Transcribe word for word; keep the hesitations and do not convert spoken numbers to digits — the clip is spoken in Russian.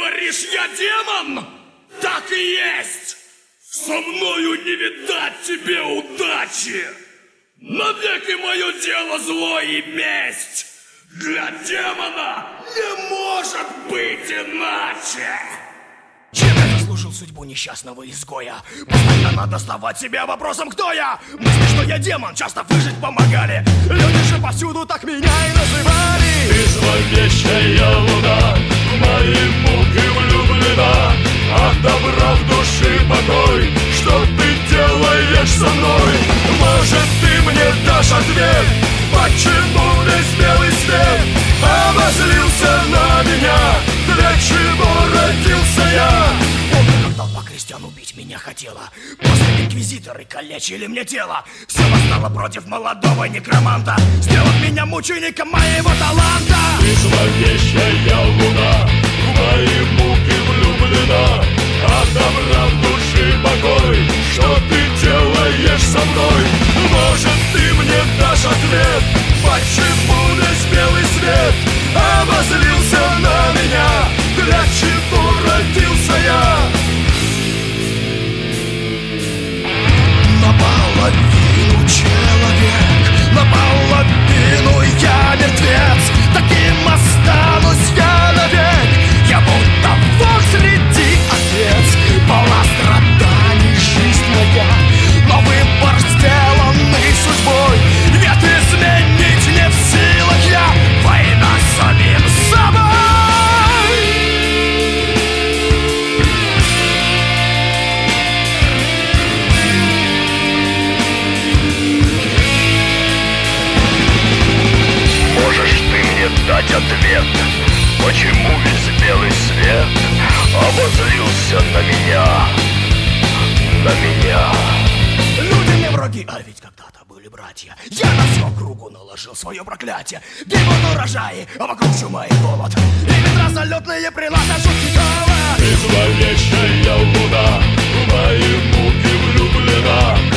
говоришь, я демон? Так и есть! Со мною не видать тебе удачи! Навеки мое дело зло и месть! Для демона не может быть иначе! Чем я заслужил судьбу несчастного изгоя? Постоянно доставать себя вопросом, кто я? Мысли, что я демон, часто выжить помогали. Люди же повсюду так меня и называли. Ты зловещая луна, в мои муки влюблена. От добра в душе покой, что ты делаешь со мной? Может, ты мне дашь ответ, почему весь белый свет обозлился на меня? Для чего родился я? Помню, как толпа крестьян убить меня хотела. После инквизиторы калечили мне тело. Все восстало против молодого некроманта, сделав меня мучеником моего таланта. Ты зловещая луна, в мои муки влюблена. От добра в душе покой, что ты делаешь со мной? Может, ты мне дашь ответ, почему весь белый свет обозлился на меня? Для чего родился я? Наполовину человек, наполовину я мертвец. Таким останусь я навек. Я будто волк среди овец. Полна страданий жизнь моя, но выбор сделанный судьбой. Нет, изменить не в силах я. Война с самим собой. Можешь ты мне дать ответ, почему весь белый свет обозлился на меня, на меня? Люди не враги, а ведь когда-то были братья. Я на всю округу наложил свое проклятие. Гибнут урожаи, а вокруг чума и голод. И ветра залетные приносят жуткий холод. Ты зловещая луна, в мои муки влюблена.